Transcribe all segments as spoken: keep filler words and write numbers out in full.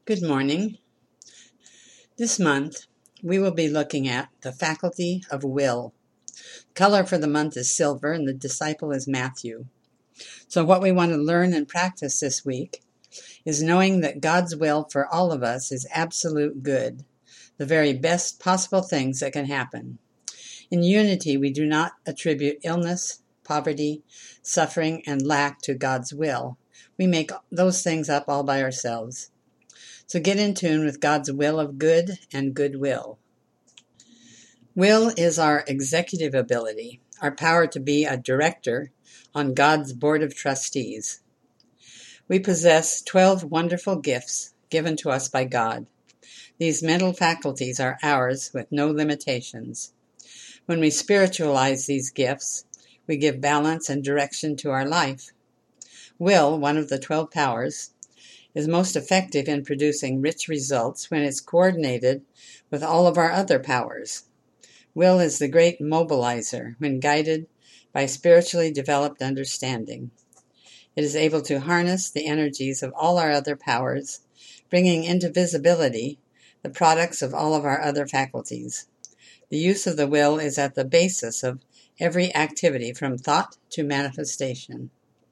Good morning. This month, we will be looking at the faculty of will. Color for the month is silver, and the disciple is Matthew. So what we want to learn and practice this week is knowing that God's will for all of us is absolute good, the very best possible things that can happen. In unity, we do not attribute illness, poverty, suffering, and lack to God's will. We make those things up all by ourselves. So get in tune with God's will of good and goodwill. Will is our executive ability, our power to be a director on God's board of trustees. We possess twelve wonderful gifts given to us by God. These mental faculties are ours with no limitations. When we spiritualize these gifts, we give balance and direction to our life. Will, one of the twelve powers, is most effective in producing rich results when it's coordinated with all of our other powers. Will is the great mobilizer when guided by spiritually developed understanding. It is able to harness the energies of all our other powers, bringing into visibility the products of all of our other faculties. The use of the will is at the basis of every activity from thought to manifestation.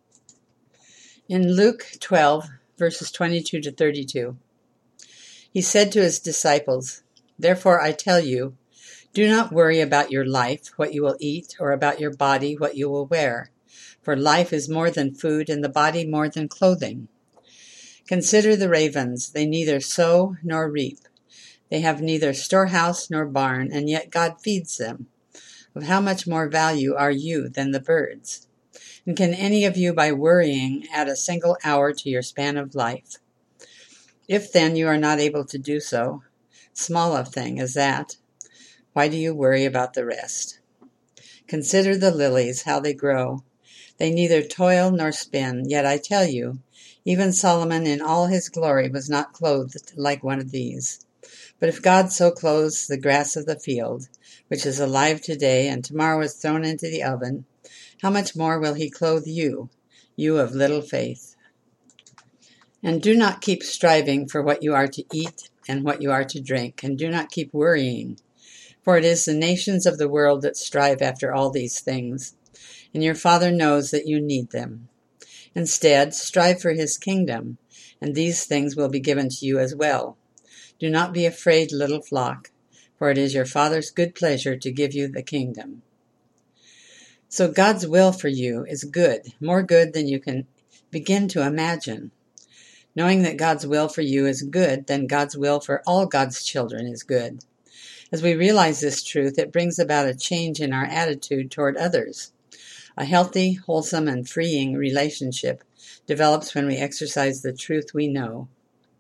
In Luke twelve, verses twenty-two to thirty-two, he said to his disciples, "Therefore I tell you, do not worry about your life, what you will eat, or about your body, what you will wear. For life is more than food, and the body more than clothing. Consider the ravens, they neither sow nor reap. They have neither storehouse nor barn, and yet God feeds them. Of how much more value are you than the birds? And can any of you, by worrying, add a single hour to your span of life? If then you are not able to do so, small a thing as that, why do you worry about the rest? Consider the lilies, how they grow. They neither toil nor spin, yet I tell you, even Solomon in all his glory was not clothed like one of these. But if God so clothes the grass of the field, which is alive today and tomorrow is thrown into the oven, how much more will he clothe you, you of little faith? And do not keep striving for what you are to eat and what you are to drink, and do not keep worrying. For it is the nations of the world that strive after all these things, and your Father knows that you need them. Instead, strive for his kingdom, and these things will be given to you as well. Do not be afraid, little flock, for it is your Father's good pleasure to give you the kingdom." So God's will for you is good, more good than you can begin to imagine. Knowing that God's will for you is good, then God's will for all God's children is good. As we realize this truth, it brings about a change in our attitude toward others. A healthy, wholesome, and freeing relationship develops when we exercise the truth we know.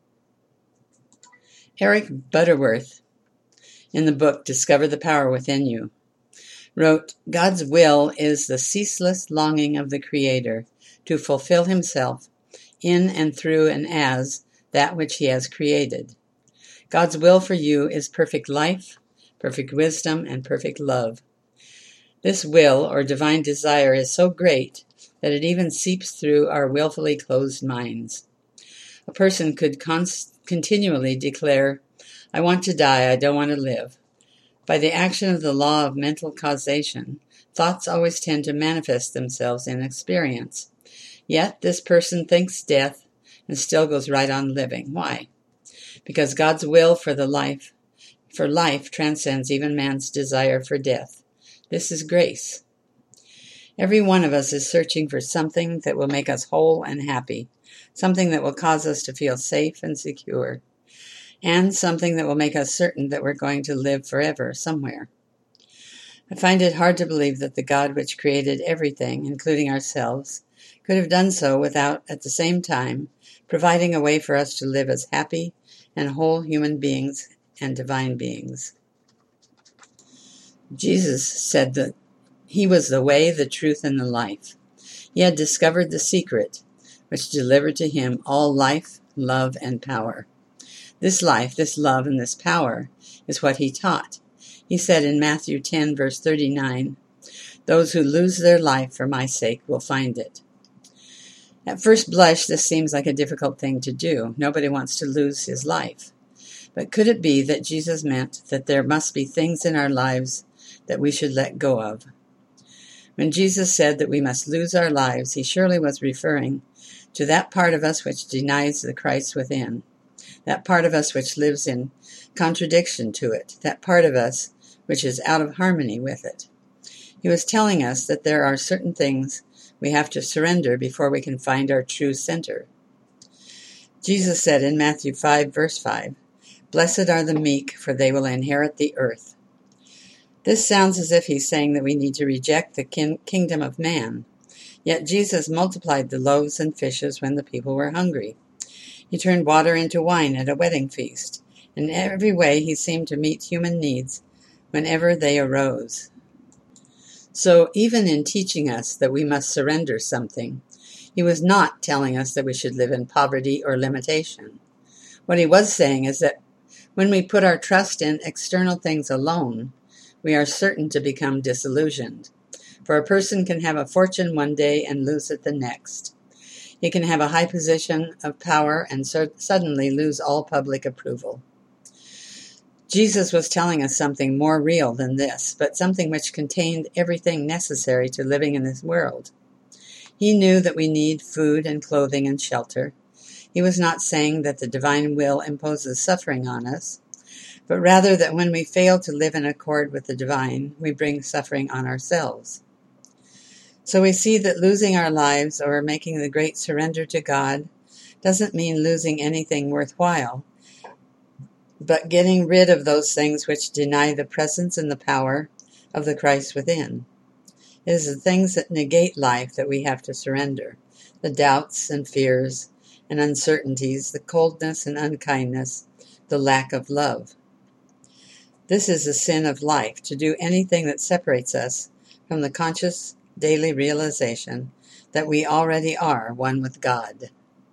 Eric Butterworth, in the book Discover the Power Within You, wrote, "God's will is the ceaseless longing of the Creator to fulfill himself in and through and as that which he has created. God's will for you is perfect life, perfect wisdom, and perfect love. This will, or divine desire, is so great that it even seeps through our willfully closed minds. A person could const- continually declare, 'I want to die, I don't want to live.' By the action of the law of mental causation, thoughts always tend to manifest themselves in experience. Yet this person thinks death and still goes right on living. Why? Because God's will for the life, for life transcends even man's desire for death. This is grace. Every one of us is searching for something that will make us whole and happy, something that will cause us to feel safe and secure, and something that will make us certain that we're going to live forever somewhere. I find it hard to believe that the God which created everything, including ourselves, could have done so without, at the same time, providing a way for us to live as happy and whole human beings and divine beings. Jesus said that he was the way, the truth, and the life. He had discovered the secret, which delivered to him all life, love, and power. This life, this love, and this power is what he taught. He said in Matthew ten, verse thirty-nine, "Those who lose their life for my sake will find it." At first blush, this seems like a difficult thing to do. Nobody wants to lose his life. But could it be that Jesus meant that there must be things in our lives that we should let go of? When Jesus said that we must lose our lives, he surely was referring to that part of us which denies the Christ within, that part of us which lives in contradiction to it, that part of us which is out of harmony with it. He was telling us that there are certain things we have to surrender before we can find our true center. Jesus said in Matthew five, verse five, "Blessed are the meek, for they will inherit the earth." This sounds as if he's saying that we need to reject the kin- kingdom of man. Yet Jesus multiplied the loaves and fishes when the people were hungry. He turned water into wine at a wedding feast. In every way he seemed to meet human needs whenever they arose. So even in teaching us that we must surrender something, he was not telling us that we should live in poverty or limitation. What he was saying is that when we put our trust in external things alone, we are certain to become disillusioned. For a person can have a fortune one day and lose it the next. He can have a high position of power and so suddenly lose all public approval. Jesus was telling us something more real than this, but something which contained everything necessary to living in this world. He knew that we need food and clothing and shelter. He was not saying that the divine will imposes suffering on us, but rather that when we fail to live in accord with the divine, we bring suffering on ourselves. So we see that losing our lives or making the great surrender to God doesn't mean losing anything worthwhile, but getting rid of those things which deny the presence and the power of the Christ within. It is the things that negate life that we have to surrender, the doubts and fears and uncertainties, the coldness and unkindness, the lack of love. This is the sin of life, to do anything that separates us from the conscious daily realization that we already are one with God.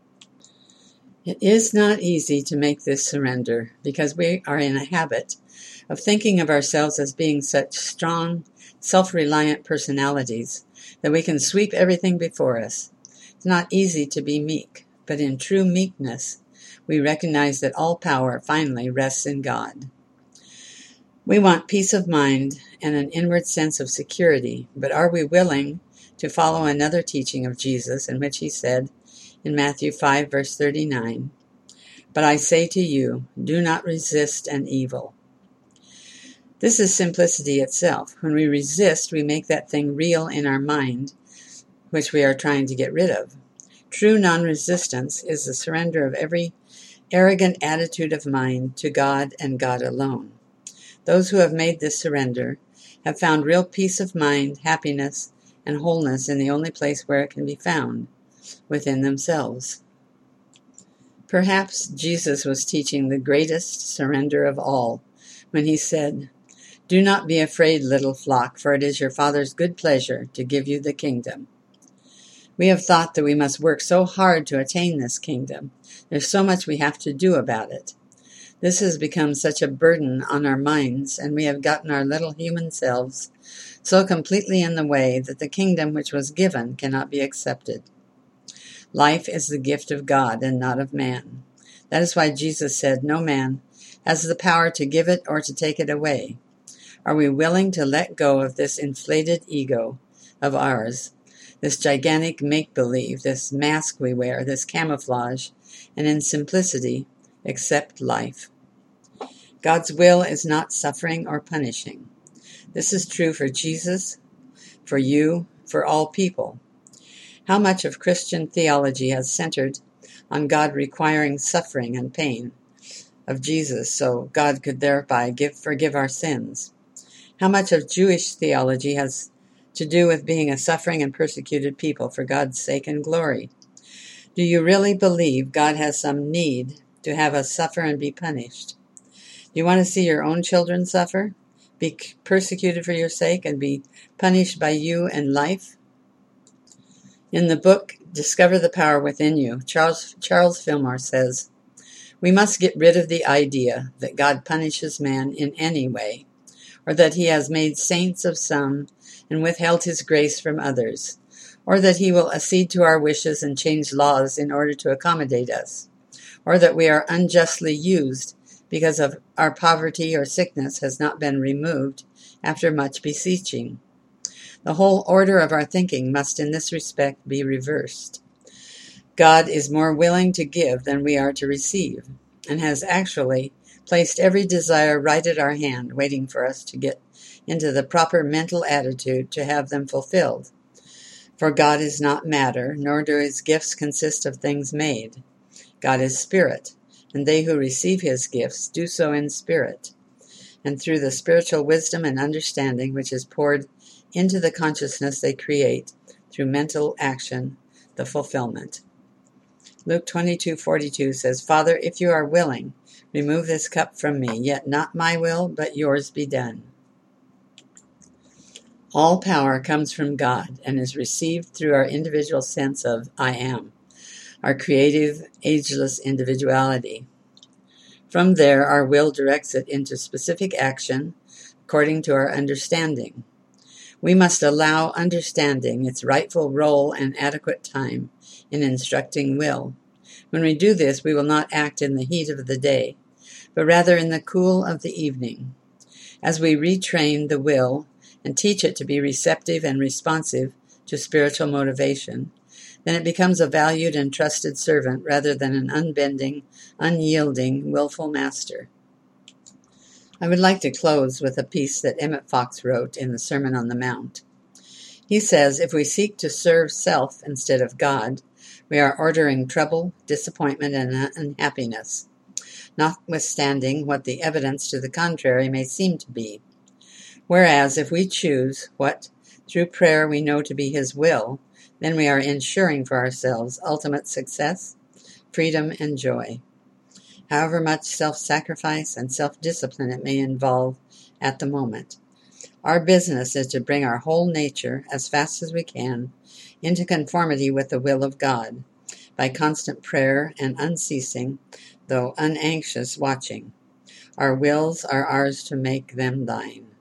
It is not easy to make this surrender because we are in a habit of thinking of ourselves as being such strong, self-reliant personalities that we can sweep everything before us. It's not easy to be meek, but in true meekness, we recognize that all power finally rests in God. We want peace of mind and an inward sense of security, but are we willing to follow another teaching of Jesus in which he said in Matthew five, verse thirty-nine, "But I say to you, do not resist an evil." This is simplicity itself. When we resist, we make that thing real in our mind, which we are trying to get rid of. True non-resistance is the surrender of every arrogant attitude of mind to God and God alone. Those who have made this surrender have found real peace of mind, happiness, and wholeness in the only place where it can be found, within themselves. Perhaps Jesus was teaching the greatest surrender of all when he said, "Do not be afraid, little flock, for it is your Father's good pleasure to give you the kingdom." We have thought that we must work so hard to attain this kingdom. There's so much we have to do about it. This has become such a burden on our minds, and we have gotten our little human selves so completely in the way that the kingdom which was given cannot be accepted. Life is the gift of God and not of man. That is why Jesus said, "No man has the power to give it or to take it away." Are we willing to let go of this inflated ego of ours, this gigantic make-believe, this mask we wear, this camouflage, and in simplicity accept life? God's will is not suffering or punishing. This is true for Jesus, for you, for all people. How much of Christian theology has centered on God requiring suffering and pain of Jesus so God could thereby give, forgive our sins? How much of Jewish theology has to do with being a suffering and persecuted people for God's sake and glory? Do you really believe God has some need to have us suffer and be punished? Do you want to see your own children suffer, be persecuted for your sake, and be punished by you in life? In the book, Discover the Power Within You, Charles, Charles Fillmore says, "We must get rid of the idea that God punishes man in any way, or that he has made saints of some and withheld his grace from others, or that he will accede to our wishes and change laws in order to accommodate us, or that we are unjustly used because of our poverty or sickness has not been removed after much beseeching. The whole order of our thinking must in this respect be reversed. God is more willing to give than we are to receive, and has actually placed every desire right at our hand, waiting for us to get into the proper mental attitude to have them fulfilled. For God is not matter, nor do his gifts consist of things made. God is spirit, and they who receive his gifts do so in spirit, and through the spiritual wisdom and understanding which is poured into the consciousness they create through mental action, the fulfillment. Luke twenty-two forty-two says, Father, if you are willing, remove this cup from me, yet not my will, but yours be done. All power comes from God and is received through our individual sense of I am, our creative, ageless individuality. From there, our will directs it into specific action according to our understanding. We must allow understanding its rightful role and adequate time in instructing will. When we do this, we will not act in the heat of the day, but rather in the cool of the evening. As we retrain the will and teach it to be receptive and responsive to spiritual motivation, then it becomes a valued and trusted servant rather than an unbending, unyielding, willful master. I would like to close with a piece that Emmett Fox wrote in the Sermon on the Mount. He says, if we seek to serve self instead of God, we are ordering trouble, disappointment, and unhappiness, notwithstanding what the evidence to the contrary may seem to be. Whereas if we choose what through prayer we know to be his will, then we are ensuring for ourselves ultimate success, freedom, and joy, however much self-sacrifice and self-discipline it may involve at the moment. Our business is to bring our whole nature, as fast as we can, into conformity with the will of God, by constant prayer and unceasing, though unanxious watching. Our wills are ours to make them thine.